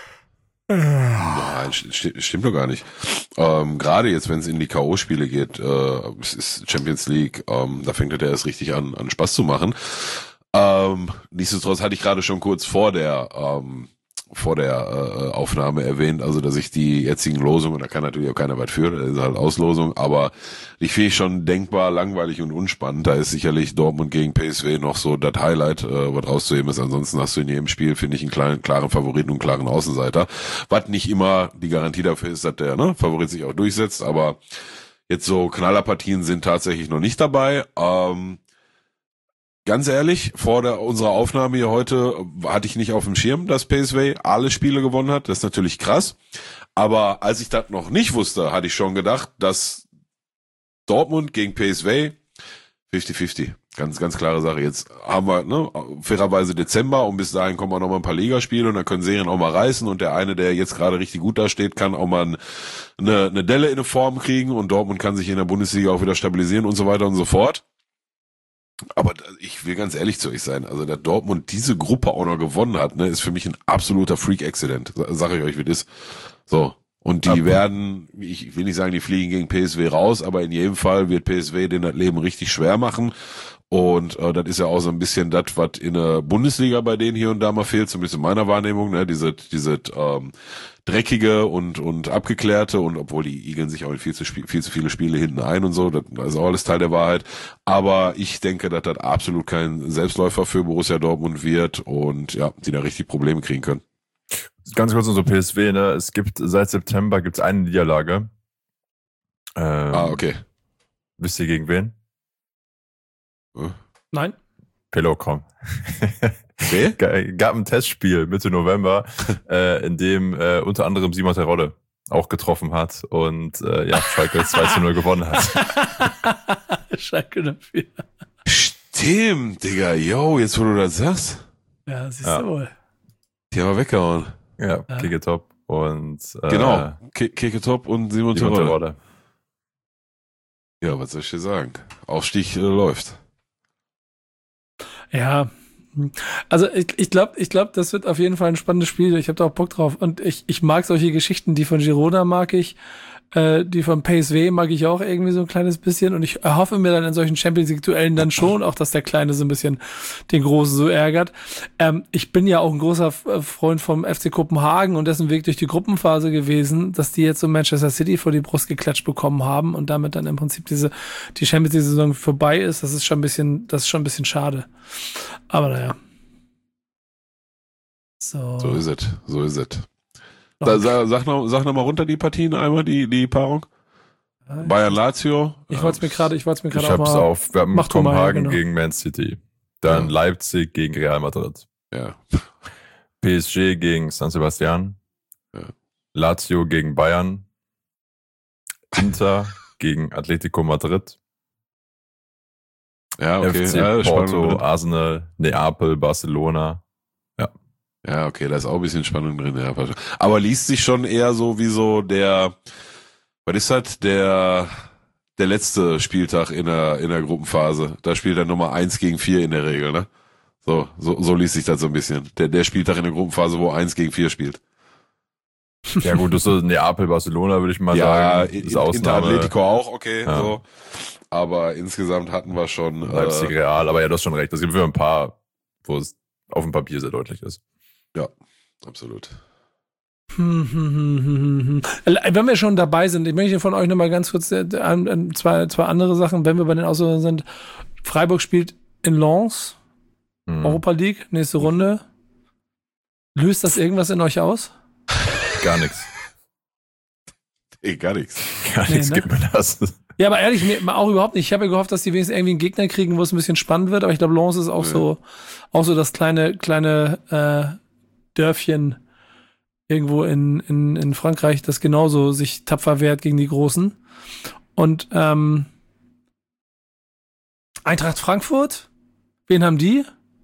Nein, stimmt doch gar nicht. Gerade jetzt, wenn es in die K.O.-Spiele geht, es ist Champions League, da fängt er erst richtig an Spaß zu machen. Nichtsdestotrotz hatte ich gerade schon kurz vor der Aufnahme erwähnt, also dass ich die jetzigen Losungen, da kann natürlich auch keiner was für, das ist halt Auslosung, aber die finde ich schon denkbar langweilig und unspannend. Da ist sicherlich Dortmund gegen PSV noch so das Highlight, was rauszuheben ist. Ansonsten hast du in jedem Spiel, finde ich, einen klaren Favoriten und einen klaren Außenseiter. Was nicht immer die Garantie dafür ist, dass der Favorit sich auch durchsetzt, aber jetzt so Knallerpartien sind tatsächlich noch nicht dabei. Ganz ehrlich, vor unserer Aufnahme hier heute hatte ich nicht auf dem Schirm, dass PSV alle Spiele gewonnen hat. Das ist natürlich krass. Aber als ich das noch nicht wusste, hatte ich schon gedacht, dass Dortmund gegen PSV 50-50. Ganz, ganz klare Sache. Jetzt haben wir fairerweise Dezember und bis dahin kommen auch noch mal ein paar Ligaspiele und dann können Serien auch mal reißen und der eine, der jetzt gerade richtig gut da steht, kann auch mal eine Delle in eine Form kriegen und Dortmund kann sich in der Bundesliga auch wieder stabilisieren und so weiter und so fort. Aber ich will ganz ehrlich zu euch sein, also dass Dortmund diese Gruppe auch noch gewonnen hat, ist für mich ein absoluter Freak-Accident. Sag ich euch, wie das ist. So. Und die werden, ich will nicht sagen, die fliegen gegen PSV raus, aber in jedem Fall wird PSV denen das Leben richtig schwer machen. Und das ist ja auch so ein bisschen das, was in der Bundesliga bei denen hier und da mal fehlt, zumindest in meiner Wahrnehmung, diese dreckige und abgeklärte, und obwohl die igeln sich auch in viel zu viele Spiele hinten ein und so, das ist auch alles Teil der Wahrheit. Aber ich denke, dass das absolut kein Selbstläufer für Borussia Dortmund wird und ja, die da richtig Probleme kriegen können. Ganz kurz unser PSV, es gibt seit September eine Niederlage. Okay. Wisst ihr gegen wen? Nein. Pillow, komm. Wer? Gab ein Testspiel Mitte November, in dem unter anderem Simon Terodde auch getroffen hat und Schalke 2-0 gewonnen hat. Schalke dafür. Stimmt, Digga. Yo, jetzt wo du das sagst. Ja, siehst du wohl. Die haben wir weggehauen. Ja, Keke Top und genau, Keke Top und Simon Terodde. Ja, was soll ich dir sagen? Aufstieg läuft. Ja, also ich glaube, das wird auf jeden Fall ein spannendes Spiel. Ich habe da auch Bock drauf. Und ich mag solche Geschichten, die von Girona mag ich, die von PSV mag ich auch irgendwie so ein kleines bisschen. Und ich erhoffe mir dann in solchen Champions-League-Duellen dann schon auch, dass der Kleine so ein bisschen den Großen so ärgert. Ich bin ja auch ein großer Freund vom FC Kopenhagen und dessen Weg durch die Gruppenphase gewesen, dass die jetzt so Manchester City vor die Brust geklatscht bekommen haben und damit dann im Prinzip die Champions-League-Saison vorbei ist. Das ist schon ein bisschen schade. Aber naja. So ist es. Sag noch mal runter die Partien einmal, die Paarung. Bayern Lazio. Ich wollte es mir gerade ich hab's auf. Wir haben Kopenhagen gegen Man City. Dann Leipzig gegen Real Madrid. Ja. PSG gegen San Sebastian. Ja. Lazio gegen Bayern. Inter gegen Atletico Madrid. Ja, okay. FC Porto, Arsenal, Neapel, Barcelona. Ja, okay, da ist auch ein bisschen Spannung drin. Ja. Aber liest sich schon eher so wie so was ist das? Der letzte Spieltag in der Gruppenphase. Da spielt er Nummer 1 gegen 4 in der Regel, ne? So liest sich das so ein bisschen. Der Spieltag in der Gruppenphase, wo 1 gegen 4 spielt. Ja gut, das ist Neapel, Barcelona, würde ich mal sagen. Ja, Inter Atletico auch, okay, ja. So. Aber insgesamt hatten wir schon Leipzig, Real, aber ja, du hast schon recht. Es gibt für ein paar, wo es auf dem Papier sehr deutlich ist. Ja, absolut. Wenn wir schon dabei sind, ich möchte von euch nochmal ganz kurz zwei andere Sachen, wenn wir bei den Auslosungen sind. Freiburg spielt in Lens, Europa League, nächste Runde. Löst das irgendwas in euch aus? Gar nichts. Gar nichts. Gar nichts gibt mir das. Ja, aber ehrlich, mir auch überhaupt nicht. Ich habe ja gehofft, dass die wenigstens irgendwie einen Gegner kriegen, wo es ein bisschen spannend wird, aber ich glaube, Lens ist auch so das kleine Dörfchen irgendwo in Frankreich, das genauso sich tapfer wehrt gegen die Großen. Und Eintracht Frankfurt, wen haben die?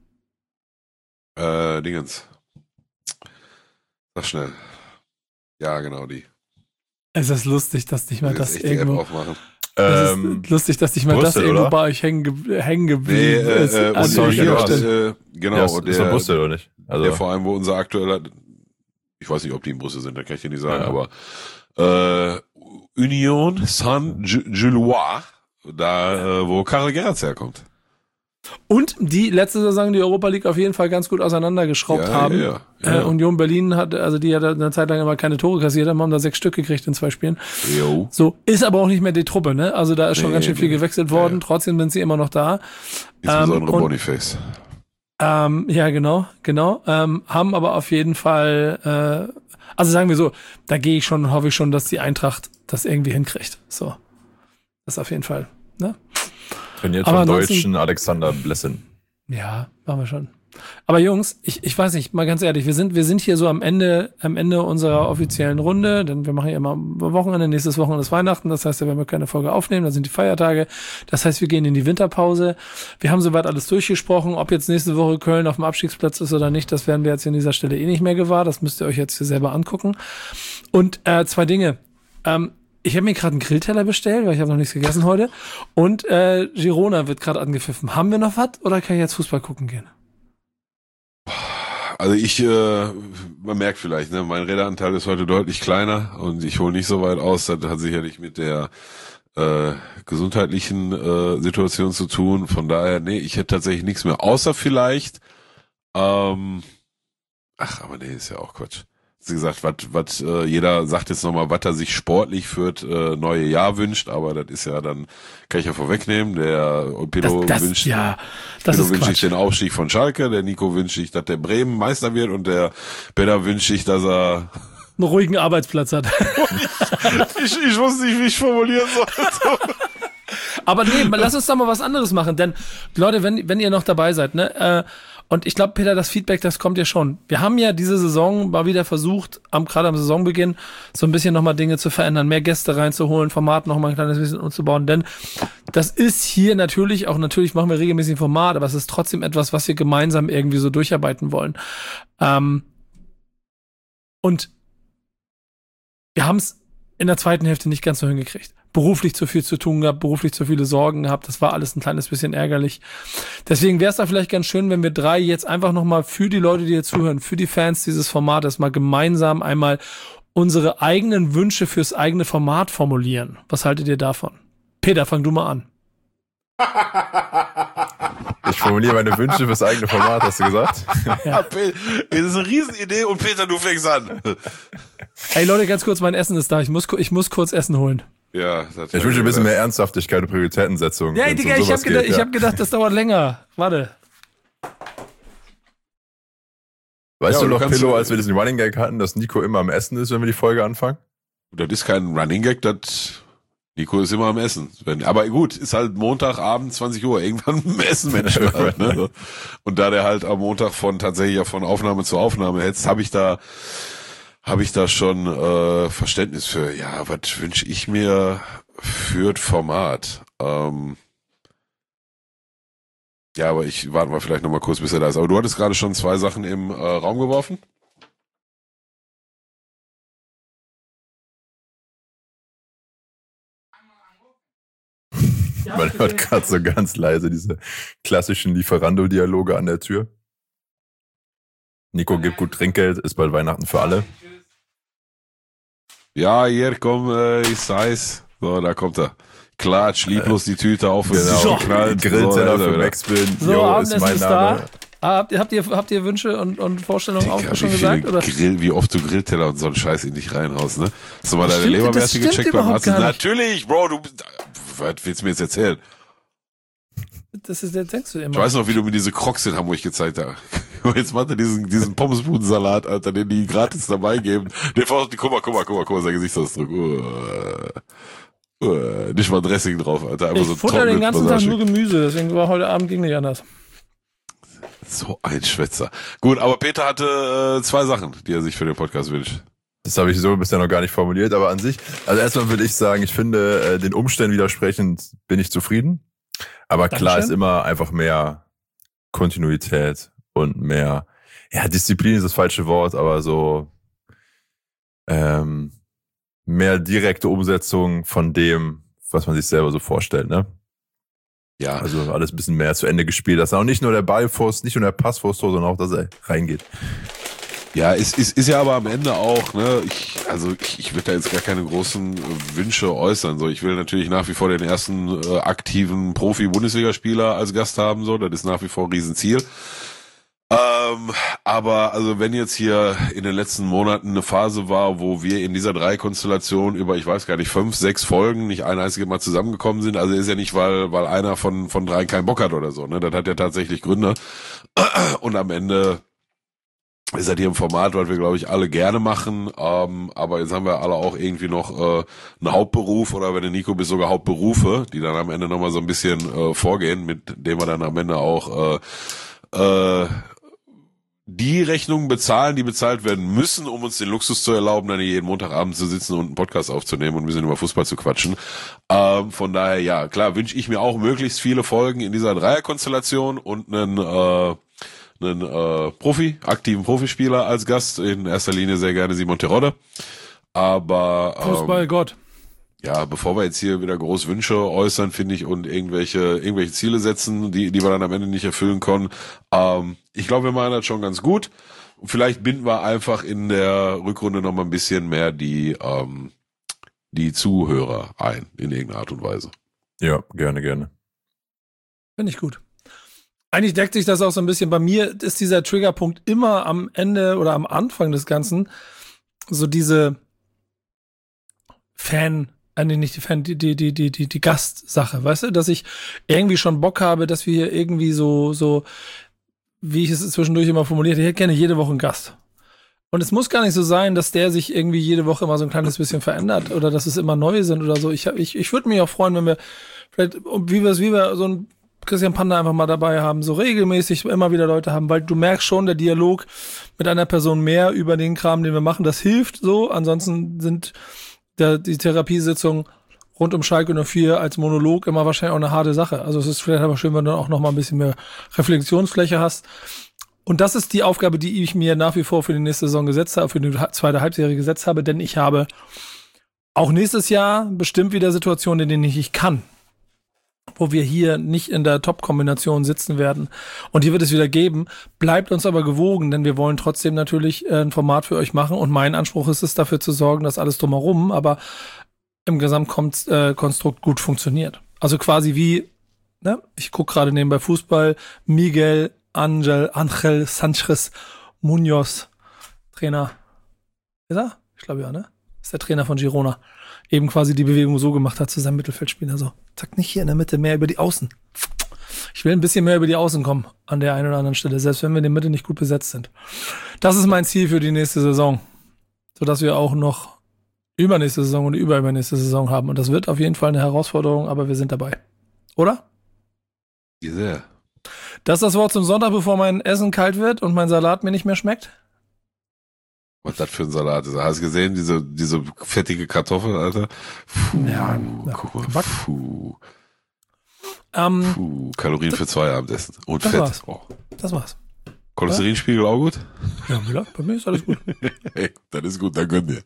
Dingens. Sag schnell. Ja, genau, die. Es ist lustig, dass nicht mal das echt irgendwo... Die App aufmachen. Es ist lustig, dass nicht mal Brüssel, das irgendwo oder? bei euch hängen geblieben ist. Und An so, der ja, Stelle. genau. Ja, und ist von Brüssel, oder nicht? Also, der vor allem, wo unser aktueller, ich weiß nicht, ob die in Brüssel sind, da kann ich dir nicht sagen, Ja. aber Union Saint-Gilloise, da wo Karel Gerrits herkommt. Und die letzte Saison die Europa League auf jeden Fall ganz gut auseinandergeschraubt haben. Ja. Union Berlin hat eine Zeit lang immer keine Tore kassiert, haben da 6 Stück gekriegt in 2 Spielen. Jo. So, ist aber auch nicht mehr die Truppe, ne? Also da ist schon ganz schön viel Nee. gewechselt worden, Ja. trotzdem sind sie immer noch da. Insbesondere und- Boniface. Ja, genau. Haben aber auf jeden Fall, also sagen wir so, da gehe ich schon, hoffe ich schon, dass die Eintracht das irgendwie hinkriegt. So. Das auf jeden Fall, ne? trainiert aber vom ansonsten- deutschen Alexander Blessin. Ja, machen wir schon. Aber Jungs, ich weiß nicht, mal ganz ehrlich, wir sind hier so am Ende unserer offiziellen Runde, denn wir machen ja immer am Wochenende, nächstes Wochenende ist Weihnachten, das heißt, da werden wir keine Folge aufnehmen, da sind die Feiertage, das heißt, wir gehen in die Winterpause. Wir haben soweit alles durchgesprochen, ob jetzt nächste Woche Köln auf dem Abstiegsplatz ist oder nicht, das werden wir jetzt an dieser Stelle eh nicht mehr gewahr, das müsst ihr euch jetzt hier selber angucken. Und 2 Dinge, ich habe mir gerade einen Grillteller bestellt, weil ich habe noch nichts gegessen heute, und Girona wird gerade angepfiffen. Haben wir noch was oder kann ich jetzt Fußball gucken gehen? Also man merkt vielleicht, ne, mein Redeanteil ist heute deutlich kleiner und ich hole nicht so weit aus. Das hat sicherlich mit der gesundheitlichen Situation zu tun. Von daher, nee, ich hätte tatsächlich nichts mehr, außer vielleicht, aber nee, ist ja auch Quatsch. Wie gesagt, was jeder sagt jetzt nochmal, was er sich sportlich für das neue Jahr wünscht, aber das ist ja dann, kann ich ja vorwegnehmen, der Pilo Das wünscht ist sich Quatsch. den Aufstieg von Schalke, der Nico wünscht sich, dass der Bremen Meister wird und der Peter wünscht sich, dass er Einen ruhigen Arbeitsplatz hat. ich wusste nicht, wie ich formulieren sollte. Aber nee, lass uns doch mal was anderes machen, denn Leute, wenn ihr noch dabei seid, ne, und ich glaube, Peter, das Feedback, das kommt ja schon. Wir haben ja diese Saison mal wieder versucht, gerade am Saisonbeginn, so ein bisschen nochmal Dinge zu verändern, mehr Gäste reinzuholen, Format nochmal ein kleines bisschen umzubauen, denn das ist hier natürlich machen wir regelmäßig ein Format, aber es ist trotzdem etwas, was wir gemeinsam irgendwie so durcharbeiten wollen. Und wir haben es in der zweiten Hälfte nicht ganz so hingekriegt. Beruflich zu viel zu tun gehabt, beruflich zu viele Sorgen gehabt. Das war alles ein kleines bisschen ärgerlich. Deswegen wäre es da vielleicht ganz schön, wenn wir 3 jetzt einfach nochmal für die Leute, die hier zuhören, für die Fans dieses Formates mal gemeinsam einmal unsere eigenen Wünsche fürs eigene Format formulieren. Was haltet ihr davon? Peter, fang du mal an. Ich formuliere meine Wünsche fürs eigene Format, hast du gesagt? Ja. Das ist eine Riesenidee und Peter, du fängst an. Hey Leute, ganz kurz, mein Essen ist da. Ich muss kurz Essen holen. Ja, Ich wünsche ein bisschen mehr Ernsthaftigkeit und Prioritätensetzung. Ja, wenn's Digga, um ich sowas hab geht, ja. hab gedacht, das dauert länger. Warte. Weißt Ja, du du noch, kannst- Pillow, als wir diesen Running Gag hatten, dass Nico immer am Essen ist, wenn wir die Folge anfangen? Das ist kein Running Gag, Nico ist immer am Essen. Aber gut, ist halt Montagabend, 20 Uhr, irgendwann im Essen, Mensch. Halt, ne? Und da der halt am Montag tatsächlich ja von Aufnahme zu Aufnahme hetzt, habe ich da schon Verständnis für. Ja, was wünsche ich mir für das Format? Ja, aber warten wir vielleicht nochmal kurz, bis er da ist. Aber du hattest gerade schon 2 Sachen im Raum geworfen. Man hört gerade so ganz leise diese klassischen Lieferando-Dialoge an der Tür. Nico gibt gut Trinkgeld, ist bald Weihnachten für alle. Ja, hier, komm, ich sei's. So, da kommt er. Klatsch, lieblos die Tüte auf und Genau. geknallt. Grillteller So, für wieder. Maxbin. So, Jo, Abendessen ist da. Habt ihr Wünsche und Vorstellungen auch schon wie gesagt? Oder? Wie oft du Grillteller und so einen Scheiß in dich reinhaust, ne? Hast du mal deine Stimmt, Leberwerte das stimmt gecheckt beim überhaupt Arzt? gar nicht. Natürlich, Bro, was willst du mir jetzt erzählen? Das denkst du immer. Ich weiß noch, wie du mir diese Crocs in Hamburg gezeigt hast. Jetzt macht er diesen Pommesbudensalat, Alter, den die gratis dabei geben. Guck mal, sein Gesichtsausdruck. Nicht mal Dressing drauf, Alter. Einfach Ich so futter den ganzen Tag Massage. nur Gemüse, deswegen war heute Abend ging nicht anders. So ein Schwätzer. Gut, aber Peter hatte 2 Sachen, die er sich für den Podcast wünscht. Das habe ich so bisher noch gar nicht formuliert, aber an sich, also erstmal würde ich sagen, ich finde, den Umständen widersprechend bin ich zufrieden. Aber klar Dankeschön. ist immer einfach mehr Kontinuität und mehr, ja, Disziplin ist das falsche Wort, aber so mehr direkte Umsetzung von dem, was man sich selber so vorstellt, ne? Ja, Also alles ein bisschen mehr zu Ende gespielt, dass auch nicht nur der Ballfuß, nicht nur der Passfuß, sondern auch, dass er reingeht. ja, es ist ja aber am Ende auch, ne, ich will da jetzt gar keine großen Wünsche äußern, so, ich will natürlich nach wie vor den ersten aktiven Profi-Bundesligaspieler als Gast haben, so, das ist nach wie vor ein Riesenziel. Aber also wenn jetzt hier in den letzten Monaten eine Phase war, wo wir in dieser Dreikonstellation über, ich weiß gar nicht, 5, 6 Folgen nicht ein einziges Mal zusammengekommen sind, also ist ja nicht, weil einer von 3 keinen Bock hat oder so, ne, das hat ja tatsächlich Gründe. Und am Ende ist halt hier ein Format, was wir, glaube ich, alle gerne machen, aber jetzt haben wir alle auch irgendwie noch einen Hauptberuf oder wenn du Nico bist, sogar Hauptberufe, die dann am Ende nochmal so ein bisschen vorgehen, mit dem wir dann am Ende auch die Rechnungen bezahlen, die bezahlt werden müssen, um uns den Luxus zu erlauben, dann hier jeden Montagabend zu sitzen und einen Podcast aufzunehmen und ein bisschen über Fußball zu quatschen. Von daher, ja, klar, wünsche ich mir auch möglichst viele Folgen in dieser Dreierkonstellation und einen aktiven Profispieler als Gast, in erster Linie sehr gerne Simon Terodde. Aber Fußballgott. ja, bevor wir jetzt hier wieder groß Wünsche äußern, finde ich, und irgendwelche Ziele setzen, die wir dann am Ende nicht erfüllen können, ich glaube, wir machen das schon ganz gut. Und vielleicht binden wir einfach in der Rückrunde noch mal ein bisschen mehr die Zuhörer ein, in irgendeiner Art und Weise. Ja, gerne. Finde ich gut. Eigentlich deckt sich das auch so ein bisschen. Bei mir ist dieser Triggerpunkt immer am Ende oder am Anfang des Ganzen so diese die Gastsache, weißt du, dass ich irgendwie schon Bock habe, dass wir hier irgendwie so, wie ich es zwischendurch immer formuliert, ich hätte gerne jede Woche einen Gast. Und es muss gar nicht so sein, dass der sich irgendwie jede Woche immer so ein kleines bisschen verändert oder dass es immer neue sind oder so. Ich würde mich auch freuen, wenn wir vielleicht, wie wir so ein Christian Panda einfach mal dabei haben, so regelmäßig immer wieder Leute haben, weil du merkst schon, der Dialog mit einer Person mehr über den Kram, den wir machen, das hilft so. Ansonsten sind die Therapiesitzung rund um Schalke 04 als Monolog immer wahrscheinlich auch eine harte Sache. Also es ist vielleicht aber schön, wenn du auch noch mal ein bisschen mehr Reflexionsfläche hast. Und das ist die Aufgabe, die ich mir nach wie vor für die nächste Saison gesetzt habe, für die zweite Halbserie gesetzt habe, denn ich habe auch nächstes Jahr bestimmt wieder Situationen, in denen ich kann, wo wir hier nicht in der Top-Kombination sitzen werden. Und hier wird es wieder geben. Bleibt uns aber gewogen, denn wir wollen trotzdem natürlich ein Format für euch machen. Und mein Anspruch ist es, dafür zu sorgen, dass alles drumherum, aber im Gesamtkonstrukt gut funktioniert. Also quasi wie, ne? Ich gucke gerade nebenbei Fußball, Miguel Angel Sanchez Munoz, Trainer. Ist er? Ich glaube ja, ne? Ist der Trainer von Girona. Eben quasi die Bewegung so gemacht hat zu seinem Mittelfeldspieler. So, zack, nicht hier in der Mitte, mehr über die Außen. Ich will ein bisschen mehr über die Außen kommen an der einen oder anderen Stelle, selbst wenn wir in der Mitte nicht gut besetzt sind. Das ist mein Ziel für die nächste Saison, sodass wir auch noch übernächste Saison und übernächste Saison haben. Und das wird auf jeden Fall eine Herausforderung, aber wir sind dabei. Oder? Sehr. Das ist das Wort zum Sonntag, bevor mein Essen kalt wird und mein Salat mir nicht mehr schmeckt. Was das für ein Salat ist. Hast du gesehen, diese fettige Kartoffel, Alter? Puh, Ja, guck mal. Quatsch. Puh, Kalorien für 2 Abendessen. Und das Fett. war's. Oh. Das war's. Cholesterinspiegel auch gut? Ja, Müller, bei mir ist alles gut. Hey, das ist gut, dann gönn dir.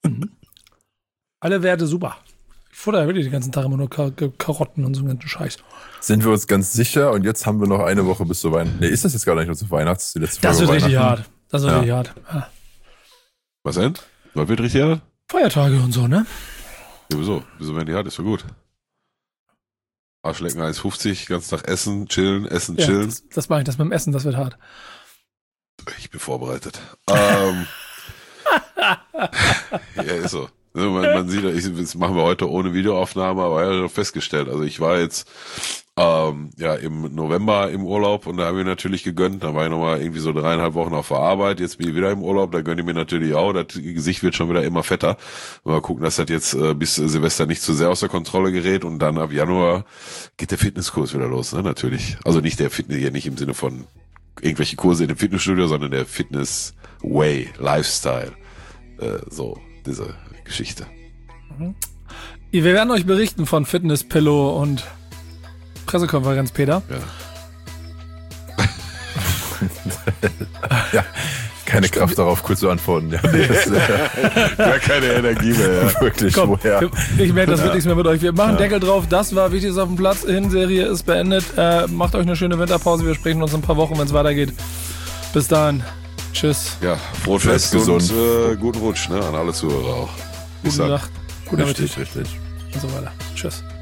Alle Werte super. Ich futter ja wirklich den ganzen Tag immer nur Karotten und so einen ganzen Scheiß. Sind wir uns ganz sicher und jetzt haben wir noch eine Woche bis zu Weihnachten. Nee, ist das jetzt gar nicht nur zu Weihnachts? Die letzte Das Folge wird richtig Weihnachten? hart. Das wird richtig hart. Ja. Was denn? Was wird richtig hart? Feiertage und so, ne? Ja, wieso? Wieso werden die hart? Ist so gut. Arschlecken 1,50, ganz Tag essen, chillen, Ja, chillen. das mache ich, das mit dem Essen, das wird hart. Ich bin vorbereitet. Ja, ist so. Man sieht, das machen wir heute ohne Videoaufnahme, aber ja, festgestellt. Also ich war jetzt im November im Urlaub und da habe ich natürlich gegönnt. Da war ich nochmal irgendwie so 3,5 Wochen auf der Arbeit. Jetzt bin ich wieder im Urlaub, da gönne ich mir natürlich auch. Das Gesicht wird schon wieder immer fetter. Mal gucken, dass das jetzt bis Silvester nicht zu sehr aus der Kontrolle gerät und dann ab Januar geht der Fitnesskurs wieder los, ne? Natürlich. Also nicht der Fitness, hier nicht im Sinne von irgendwelche Kurse in dem Fitnessstudio, sondern der Fitness Way, Lifestyle. So, diese Geschichte. Wir werden euch berichten von Fitness Pillow und Pressekonferenz, Peter. Ja, keine Kraft darauf, kurz zu antworten. Ja, Gar keine Energie mehr. Ja. Wirklich, Komm, woher? ich merke, das wird nichts mehr mit euch. Wir machen Deckel drauf. Das war Wichtiges auf dem Platz. Hinserie ist beendet. Macht euch eine schöne Winterpause. Wir sprechen uns in ein paar Wochen, wenn es weitergeht. Bis dahin. Tschüss. Ja, frohes Fest gesund. Und guten Rutsch, ne, an alle Zuhörer auch. Bis Guten dann. Tag. Guten Appetit. Richtig. Und so weiter. Tschüss.